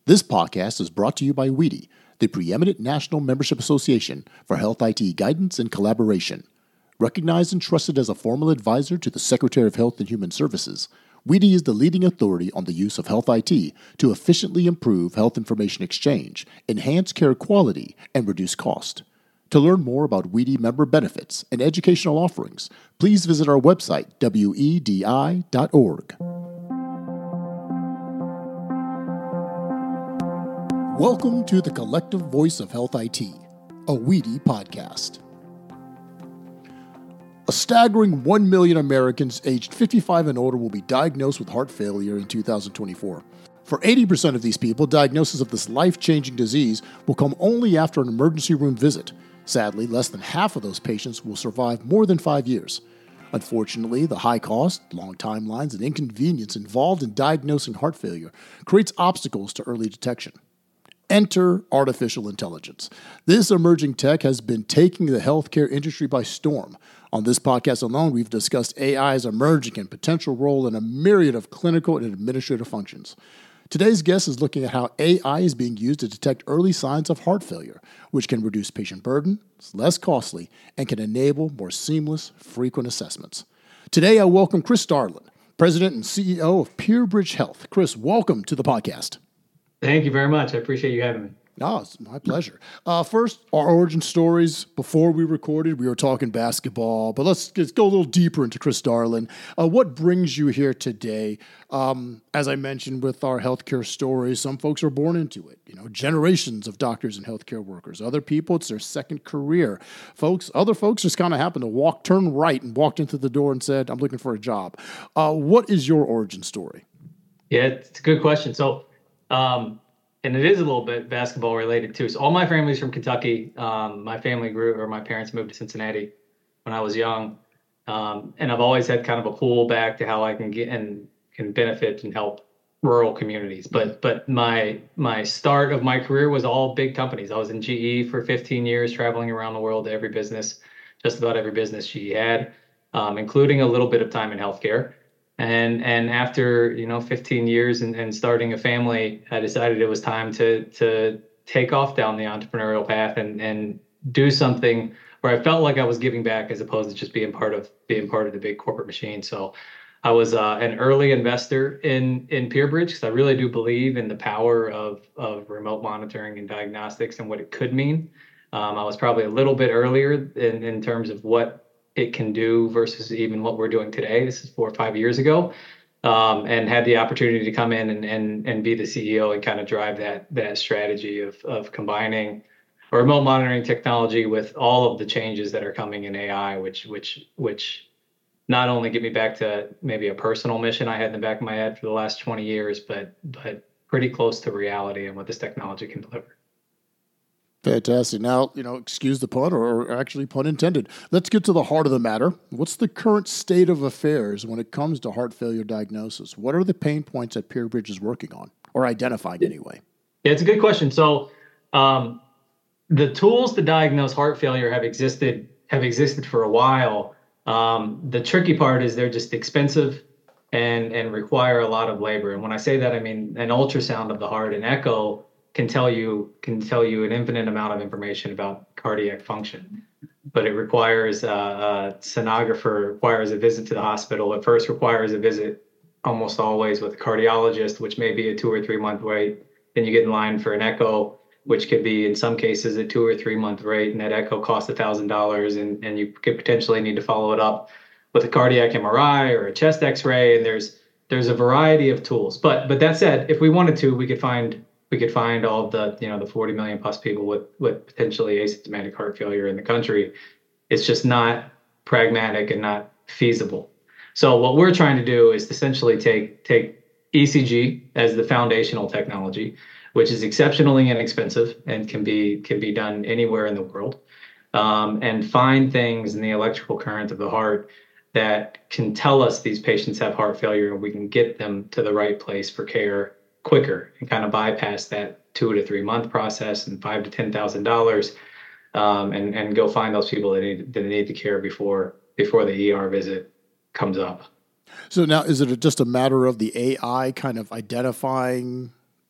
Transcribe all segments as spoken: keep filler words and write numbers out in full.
This podcast is brought to you by W I D I, the preeminent national membership association for health I T guidance and collaboration. Recognized and trusted as a formal advisor to the Secretary of Health and Human Services, W I D I is the leading authority on the use of health I T to efficiently improve health information exchange, enhance care quality, and reduce cost. To learn more about W I D I member benefits and educational offerings, please visit our website, W E D I dot org. Welcome to the Collective Voice of Health I T, a W I D I podcast. A staggering one million Americans aged fifty-five and older will be diagnosed with heart failure in two thousand twenty-four. For eighty percent of these people, diagnosis of this life-changing disease will come only after an emergency room visit. Sadly, less than half of those patients will survive more than five years. Unfortunately, the high cost, long timelines, and inconvenience involved in diagnosing heart failure creates obstacles to early detection. Enter artificial intelligence. This emerging tech has been taking the healthcare industry by storm. On this podcast alone, we've discussed A I's emerging and potential role in a myriad of clinical and administrative functions. Today's guest is looking at how A I is being used to detect early signs of heart failure, which can reduce patient burden, is less costly, and can enable more seamless, frequent assessments. Today, I welcome Chris Darling, President and C E O of PeerBridge Health. Chris, welcome to the podcast. Thank you very much. I appreciate you having me. No, it's my pleasure. Uh, first, our origin stories. Before we recorded, we were talking basketball, but let's, let's go a little deeper into Chris Darling. Uh, what brings you here today? Um, as I mentioned with our healthcare stories, some folks are born into it. You know, generations of doctors and healthcare workers. Other people, it's their second career. Folks, other folks just kind of happened to walk, turn right, and walked into the door and said, "I'm looking for a job." Uh, what is your origin story? Yeah, it's a good question. So. Um, and it is a little bit basketball related too. So all my family's from Kentucky. Um, my family grew, or my parents moved to Cincinnati when I was young. Um, and I've always had kind of a pull back to how I can get and can benefit and help rural communities. But, but my, my start of my career was all big companies. I was in G E for fifteen years, traveling around the world to every business, just about every business G E had, um, including a little bit of time in healthcare. And and after, you know, fifteen years and, and starting a family, I decided it was time to to take off down the entrepreneurial path and, and do something where I felt like I was giving back as opposed to just being part of being part of the big corporate machine. So I was uh, an early investor in in PeerBridge because I really do believe in the power of of remote monitoring and diagnostics and what it could mean. Um, I was probably a little bit earlier in, in terms of what it can do versus even what we're doing today. This is four or five years ago, um, and had the opportunity to come in and, and, and be the C E O and kind of drive that, that strategy of, of combining remote monitoring technology with all of the changes that are coming in A I, which, which, which not only get me back to maybe a personal mission I had in the back of my head for the last twenty years, but, but pretty close to reality and what this technology can deliver. Fantastic. Now, you know, excuse the pun, or actually pun intended. Let's get to the heart of the matter. What's the current state of affairs when it comes to heart failure diagnosis? What are the pain points that PeerBridge is working on or identifying anyway? Yeah, it's a good question. So um, the tools to diagnose heart failure have existed have existed for a while. Um, the tricky part is they're just expensive and and require a lot of labor. And when I say that, I mean an ultrasound of the heart, an echo, can tell you can tell you an infinite amount of information about cardiac function, but it requires uh, a sonographer, requires a visit to the hospital. It first requires a visit almost always with a cardiologist, which may be a two or three month wait. Then you get in line for an echo, which could be in some cases a two or three month wait, and that echo costs a thousand dollars, and and you could potentially need to follow it up with a cardiac M R I or a chest X-ray. And there's there's a variety of tools. But but that said, if we wanted to, we could find we could find all of the, you know, the forty million plus people with, with potentially asymptomatic heart failure in the country. It's just not pragmatic and not feasible. So what we're trying to do is essentially take, take E C G as the foundational technology, which is exceptionally inexpensive and can be, can be done anywhere in the world, um, and find things in the electrical current of the heart that can tell us these patients have heart failure, and we can get them to the right place for care quicker and kind of bypass that two to three month process and five to ten thousand dollars, um, and and go find those people that need that need the care before before the E R visit comes up. So now, is it just a matter of the A I kind of identifying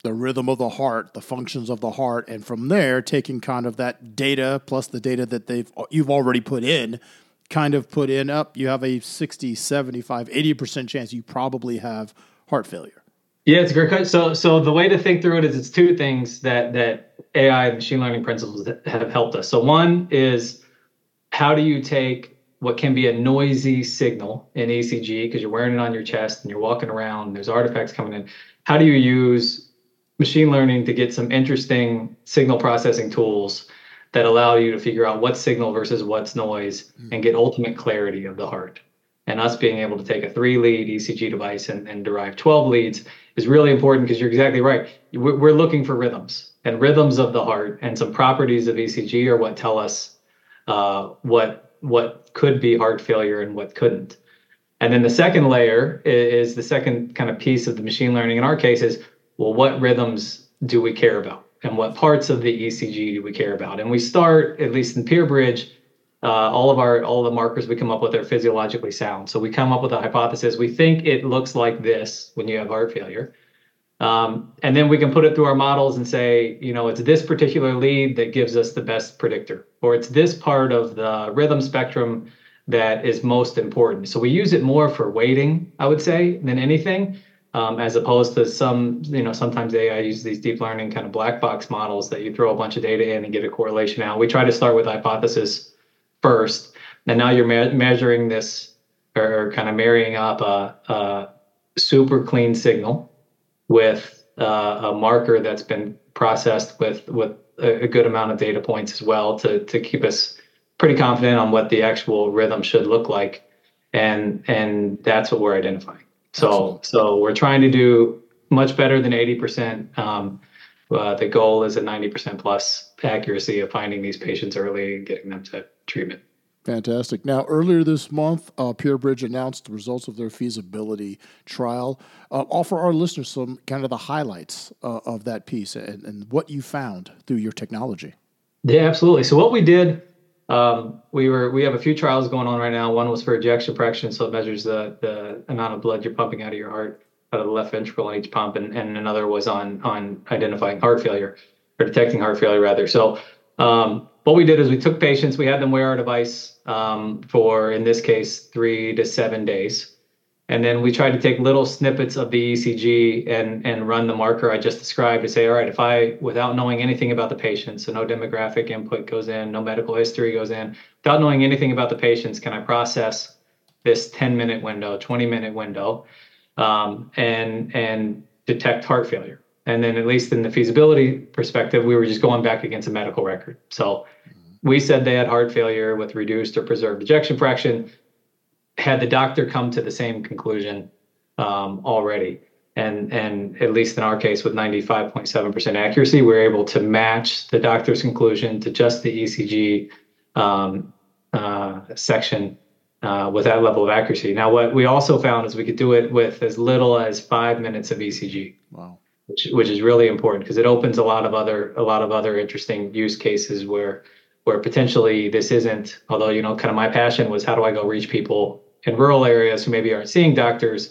the rhythm of the heart, the functions of the heart, and from there, taking kind of that data plus the data that they've you've already put in, kind of put in up, you have a sixty, seventy-five, eighty percent chance you probably have heart failure. Yeah, it's a great question. So, so the way to think through it is it's two things that that A I and machine learning principles have helped us. So one is, how do you take what can be a noisy signal in E C G, because you're wearing it on your chest and you're walking around, there's artifacts coming in. How do you use machine learning to get some interesting signal processing tools that allow you to figure out what's signal versus what's noise and get ultimate clarity of the heart? And us being able to take a three lead E C G device and, and derive twelve leads is really important, because you're exactly right. We're, we're looking for rhythms and rhythms of the heart, and some properties of E C G are what tell us uh, what what could be heart failure and what couldn't. And then the second layer is, is the second kind of piece of the machine learning in our case is, well, what rhythms do we care about? And what parts of the E C G do we care about? And we start, at least in PeerBridge, uh, all of our all the markers we come up with are physiologically sound. So we come up with a hypothesis. We think it looks like this when you have heart failure. Um, and then we can put it through our models and say, you know, it's this particular lead that gives us the best predictor, or it's this part of the rhythm spectrum that is most important. So we use it more for weighting, I would say, than anything. Um, as opposed to some, you know, sometimes A I uses these deep learning kind of black box models that you throw a bunch of data in and get a correlation out. We try to start with hypothesis first, and now you're me- measuring this, or kind of marrying up a, a super clean signal with uh, a marker that's been processed with with a, a good amount of data points as well to to keep us pretty confident on what the actual rhythm should look like, and and that's what we're identifying. So, Absolutely. so we're trying to do much better than eighty percent. Um, uh, the goal is a ninety percent plus accuracy of finding these patients early and getting them to treatment. Fantastic. Now, earlier this month, uh, PeerBridge announced the results of their feasibility trial. Uh, offer our listeners some kind of the highlights uh, of that piece and, and what you found through your technology. Yeah, absolutely. So what we did, um, we were we have a few trials going on right now. One was for ejection fraction, so it measures the the amount of blood you're pumping out of your heart, out of the left ventricle on each pump, and, and another was on on identifying heart failure, or detecting heart failure rather. So um, what we did is we took patients, we had them wear our device um, for, in this case, three to seven days. And then we tried to take little snippets of the E C G and, and run the marker I just described to say, all right, if I, without knowing anything about the patient, so no demographic input goes in, no medical history goes in, without knowing anything about the patients, can I process this ten minute window, twenty minute window, um, and, and detect heart failure? And then, at least in the feasibility perspective, we were just going back against a medical record. So we said they had heart failure with reduced or preserved ejection fraction. Had the doctor come to the same conclusion um, already, and and at least in our case, with ninety-five point seven percent accuracy, we're able to match the doctor's conclusion to just the E C G um, uh, section uh, with that level of accuracy. Now, what we also found is we could do it with as little as five minutes of E C G. Wow. Which, which is really important, because it opens a lot of other a lot of other interesting use cases where where potentially this isn't, although, you know, kind of my passion was how do I go reach people in rural areas who maybe aren't seeing doctors.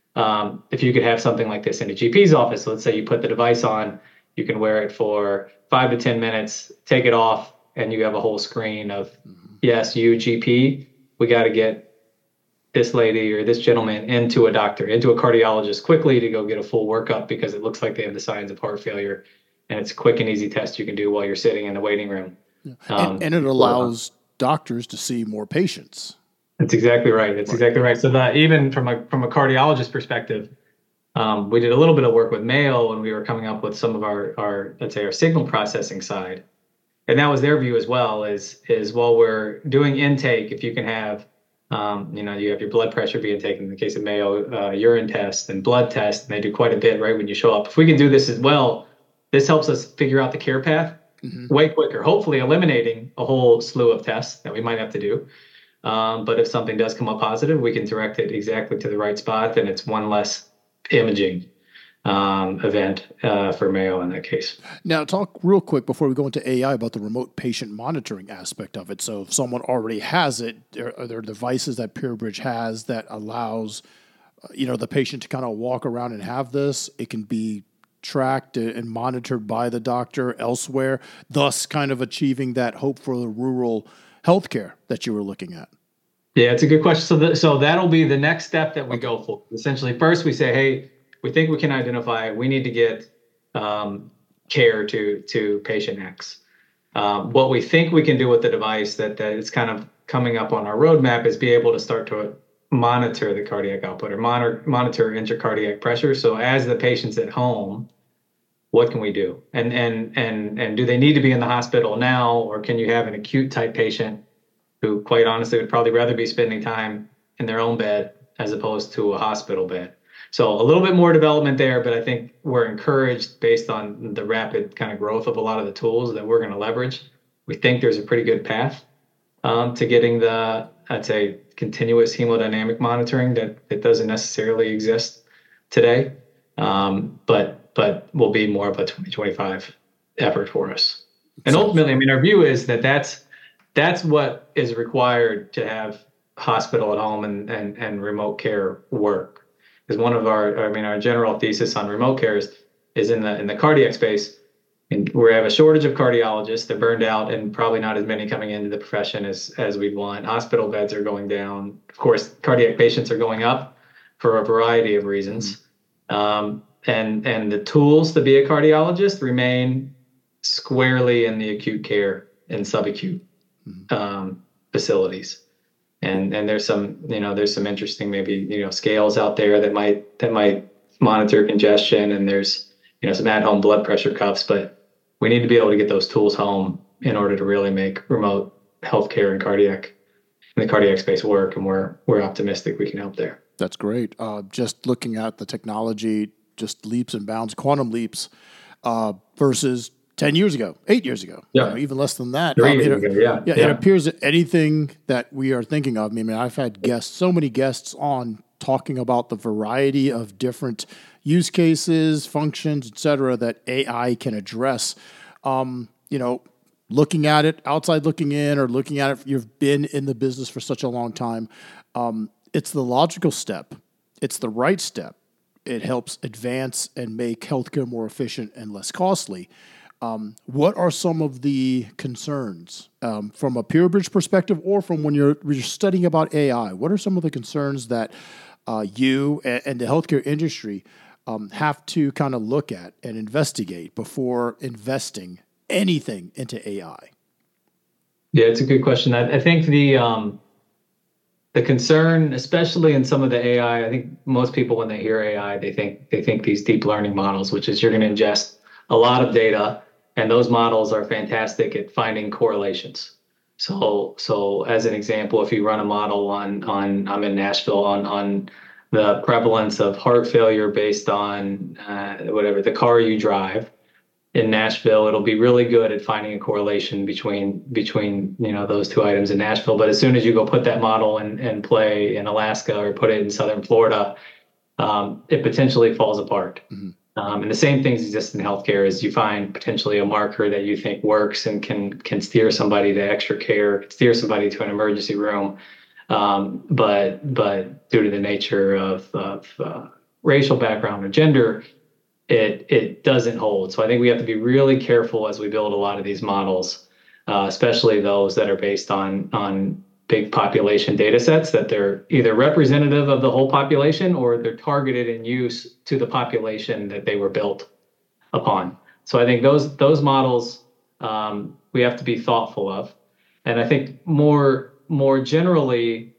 Um, if you could have something like this in a G P's office, so let's say you put the device on, you can wear it for five to ten minutes, take it off, and you have a whole screen of, mm-hmm. yes, you G P, we got to get this lady or this gentleman into a doctor, into a cardiologist quickly to go get a full workup, because it looks like they have the signs of heart failure, and it's a quick and easy test you can do while you're sitting in the waiting room. Yeah. Um, and, and it allows well, doctors to see more patients. That's exactly right. That's right. exactly right. So that even from a from a cardiologist perspective, um, we did a little bit of work with Mayo when we were coming up with some of our, our let's say our signal processing side, and that was their view as well. Is is while we're doing intake, if you can have Um, you know, you have your blood pressure being taken in the case of Mayo, uh, urine test and blood test, and they do quite a bit right when you show up. If we can do this as well, this helps us figure out the care path mm-hmm. way quicker, hopefully eliminating a whole slew of tests that we might have to do. Um, but if something does come up positive, we can direct it exactly to the right spot, and it's one less imaging um, event uh, for Mayo in that case. Now, talk real quick before we go into A I about the remote patient monitoring aspect of it. So if someone already has it, are there devices that PeerBridge has that allows, uh, you know, the patient to kind of walk around and have this? It can be tracked and monitored by the doctor elsewhere, thus kind of achieving that hope for the rural healthcare that you were looking at? Yeah, it's a good question. So, the, so that'll be the next step that we Okay. go for. Essentially, first we say, hey, we think we can identify. We need to get um, care to to patient X. Um, what we think we can do with the device that that is kind of coming up on our roadmap is be able to start to monitor the cardiac output or monitor monitor intracardiac pressure. So as the patient's at home, what can we do? And and and and do they need to be in the hospital now, or can you have an acute type patient who, quite honestly, would probably rather be spending time in their own bed as opposed to a hospital bed? So a little bit more development there, but I think we're encouraged based on the rapid kind of growth of a lot of the tools that we're going to leverage. We think there's a pretty good path um, to getting the, I'd say, continuous hemodynamic monitoring that, that doesn't necessarily exist today, um, but but will be more of a twenty twenty-five effort for us. And ultimately, I mean, our view is that that's That's what is required to have hospital at home and, and, and remote care work. Because one of our, I mean, our general thesis on remote care is, is in the in the cardiac space, and we have a shortage of cardiologists. They're burned out, and probably not as many coming into the profession as as we'd want. Hospital beds are going down. Of course, cardiac patients are going up for a variety of reasons. Um, and and the tools to be a cardiologist remain squarely in the acute care and subacute um, facilities. And and there's some, you know, there's some interesting maybe, you know, scales out there that might that might monitor congestion, and there's, you know, some at-home blood pressure cuffs, but we need to be able to get those tools home in order to really make remote healthcare and cardiac in the cardiac space work, and we're we're optimistic we can help there. That's great. Uh, just looking at the technology, just leaps and bounds, quantum leaps uh, versus ten years ago, eight years ago, yeah. you know, even less than that. Three um, years it, ago, yeah. yeah. yeah. It appears that anything that we are thinking of, I mean, I've had guests, so many guests on talking about the variety of different use cases, functions, et cetera, that A I can address. Um, you know, looking at it, outside looking in, or looking at it, you've been in the business for such a long time. Um, it's the logical step. It's the right step. It helps advance and make healthcare more efficient and less costly. Um, what are some of the concerns um, from a PeerBridge perspective, or from when you're, you're studying about A I? What are some of the concerns that uh, you and, and the healthcare industry um, have to kind of look at and investigate before investing anything into A I? Yeah, it's a good question. I, I think the um, the concern, especially in some of the A I, I think most people, when they hear A I, they think they think these deep learning models, which is you're going to ingest a lot of data, and those models are fantastic at finding correlations. So, so as an example, if you run a model on on I'm in Nashville on on the prevalence of heart failure based on uh, whatever the car you drive in Nashville, it'll be really good at finding a correlation between between you know those two items in Nashville. But as soon as you go put that model in, in play in Alaska or put it in southern Florida, um, it potentially falls apart. Mm-hmm. Um, and the same things exist in healthcare. Is you find potentially a marker that you think works and can can steer somebody to extra care, steer somebody to an emergency room, um, but but due to the nature of, of uh, racial background or gender, it it doesn't hold. So I think we have to be really careful as we build a lot of these models, uh, especially those that are based on on big population data sets, that they're either representative of the whole population or they're targeted in use to the population that they were built upon. So I think those those models um, we have to be thoughtful of. And I think more more generally,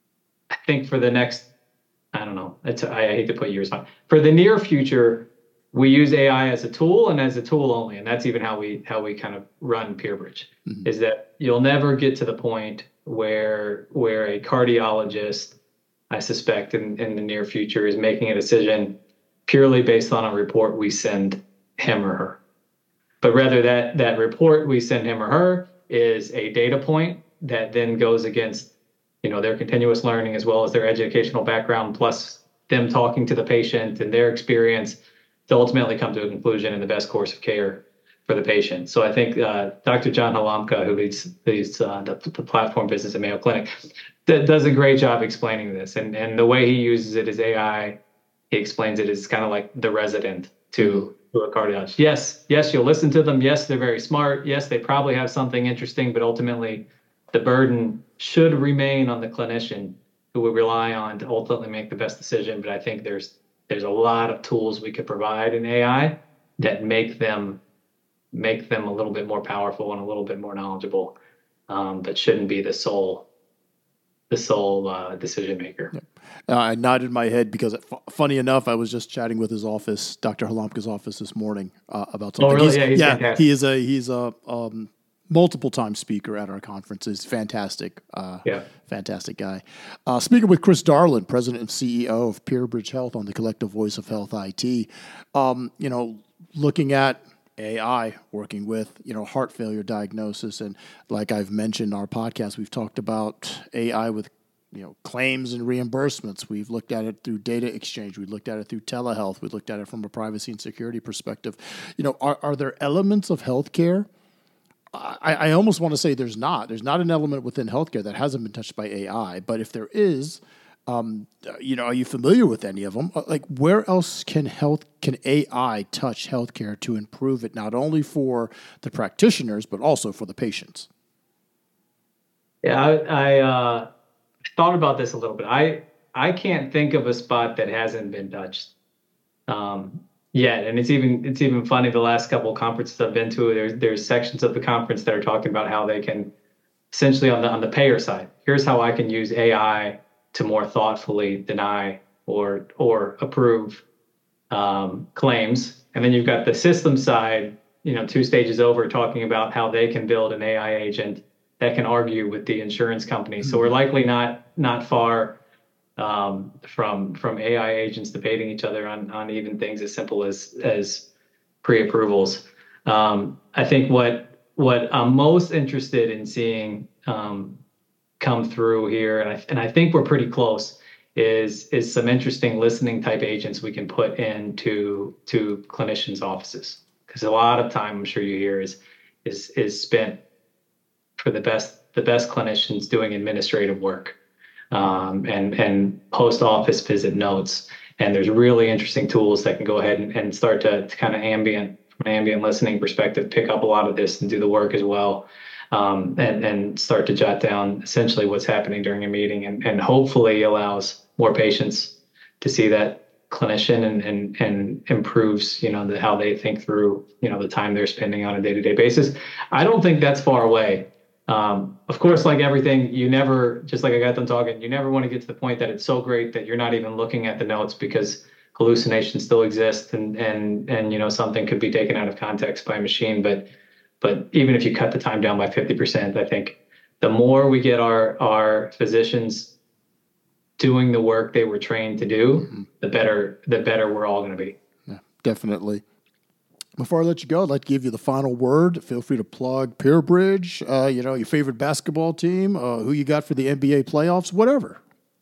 I think for the next, I don't know, it's, I hate to put years on, for the near future, we use A I as a tool and as a tool only. And that's even how we how we kind of run PeerBridge, mm-hmm. is that you'll never get to the point where where a cardiologist, I suspect in, in the near future, is making a decision purely based on a report we send him or her. But rather that that report we send him or her is a data point that then goes against, you know, their continuous learning as well as their educational background, plus them talking to the patient and their experience to ultimately come to a conclusion in the best course of care for the patient. So I think uh, Doctor John Halamka, who leads, leads uh, the, the platform business at Mayo Clinic, d- does a great job explaining this. And and the way he uses it is A I. He explains it as kind of like the resident to to a cardiologist. Yes, yes, you'll listen to them. Yes, they're very smart. Yes, they probably have something interesting, but ultimately the burden should remain on the clinician who we rely on to ultimately make the best decision. But I think there's there's a lot of tools we could provide in A I that make them make them a little bit more powerful and a little bit more knowledgeable, um, but shouldn't be the sole the sole uh, decision maker. Yep. Uh, I nodded my head because, f- funny enough, I was just chatting with his office, Doctor Halamka's office this morning uh, about something. Oh, really? He's, yeah, he's yeah, fantastic. he is a he's a um, multiple time speaker at our conferences. Fantastic, uh, yeah, fantastic guy. Uh, speaking with Chris Darlin, President and C E O of Peerbridge Health on the Collective Voice of Health I T. Um, you know, looking at A I working with, you know, heart failure diagnosis. And like I've mentioned in our podcast, we've talked about A I with, you know, claims and reimbursements. We've looked at it through data exchange. We looked at it through telehealth. We looked at it from a privacy and security perspective. You know, are, are there elements of healthcare? I, I almost want to say there's not. There's not an element within healthcare that hasn't been touched by A I. But if there is, Um, you know, are you familiar with any of them? Like, where else can health can A I touch healthcare to improve it, not only for the practitioners but also for the patients? Yeah, I, I uh, thought about this a little bit. I I can't think of a spot that hasn't been touched um, yet, and it's even it's even funny. The last couple of conferences I've been to, there's there's sections of the conference that are talking about how they can essentially on the on the payer side. Here's how I can use A I to more thoughtfully deny or or approve um, claims. And then you've got the system side, you know, two stages over, talking about how they can build an A I agent that can argue with the insurance company. Mm-hmm. So we're likely not not far um, from from A I agents debating each other on on even things as simple as as pre-approvals. Um, I think what what I'm most interested in seeing um, come through here, and I and I think we're pretty close, is is some interesting listening type agents we can put into to clinicians' offices, because a lot of time I'm sure you hear is is is spent for the best the best clinicians doing administrative work um, and and post office visit notes, and there's really interesting tools that can go ahead and, and start to, to kind of ambient from an ambient listening perspective pick up a lot of this and do the work as well. Um, and, and start to jot down essentially what's happening during a meeting, and, and hopefully allows more patients to see that clinician and, and, and improves, you know, the, how they think through, you know, the time they're spending on a day-to-day basis. I don't think that's far away. Um, of course, like everything, you never, just like I got done talking, you never want to get to the point that it's so great that you're not even looking at the notes, because hallucinations still exist, and, and, and, you know, something could be taken out of context by a machine. But But even if you cut the time down by fifty percent, I think the more we get our, our physicians doing the work they were trained to do, mm-hmm. the better the better we're all going to be. Yeah, definitely. Before I let you go, I'd like to give you the final word. Feel free to plug Peerbridge, uh, you know, your favorite basketball team, uh, who you got for the N B A playoffs, whatever.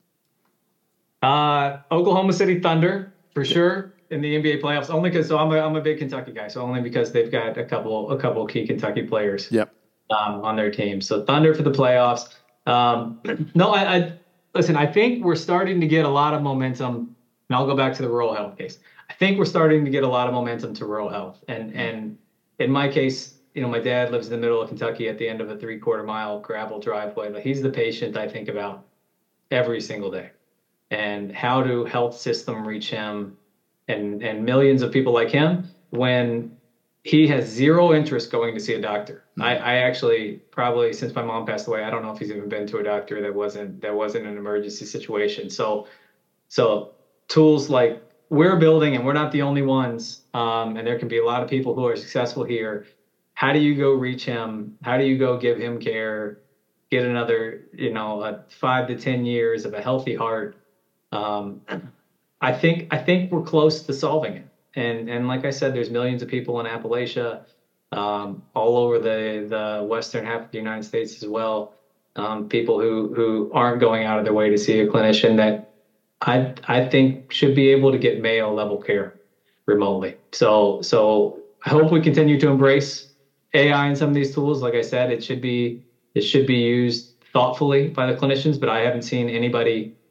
Uh, Oklahoma City Thunder, for yeah. sure. In the N B A playoffs, only because so I'm a I'm a big Kentucky guy, so only because they've got a couple a couple key Kentucky players. Yep. Um, on their team. So Thunder for the playoffs. Um, no, I, I listen. I think we're starting to get a lot of momentum, and I'll go back to the rural health case. I think we're starting to get a lot of momentum to rural health, and and in my case, you know, my dad lives in the middle of Kentucky at the end of a three quarter mile gravel driveway. Like, he's the patient I think about every single day, and how do health system reach him? And, and millions of people like him when he has zero interest going to see a doctor. Mm-hmm. I, I actually probably, since my mom passed away, I don't know if he's even been to a doctor that wasn't that wasn't an emergency situation. So so tools like we're building, and we're not the only ones, um, and there can be a lot of people who are successful here. How do you go reach him? How do you go give him care? Get another, you know, a five to ten years of a healthy heart. Um, I think I think we're close to solving it, and and like I said, there's millions of people in Appalachia, um, all over the the western half of the United States as well. Um, people who who aren't going out of their way to see a clinician that I I think should be able to get Mayo level care remotely. So so I hope we continue to embrace A I and some of these tools. Like I said, it should be it should be used thoughtfully by the clinicians, but I haven't seen anybody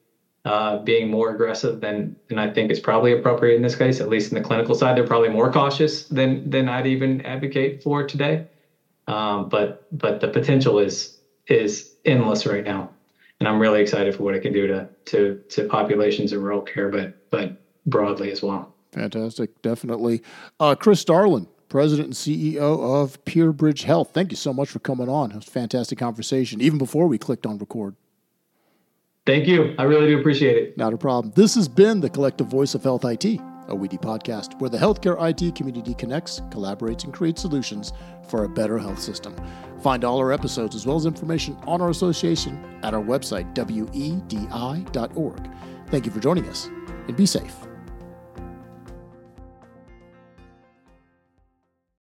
uh, being more aggressive than than I think is probably appropriate in this case. At least in the clinical side, they're probably more cautious than than I'd even advocate for today. Um, but but the potential is is endless right now, and I'm really excited for what it can do to to to populations in rural care, but but broadly as well. Fantastic, definitely. Uh, Chris Darling, President and C E O of PeerBridge Health. Thank you so much for coming on. It was a fantastic conversation, even before we clicked on record. Thank you. I really do appreciate it. Not a problem. This has been the Collective Voice of Health I T, a W E D I podcast, where the healthcare I T community connects, collaborates, and creates solutions for a better health system. Find all our episodes as well as information on our association at our website, W E D I dot org. Thank you for joining us, and be safe.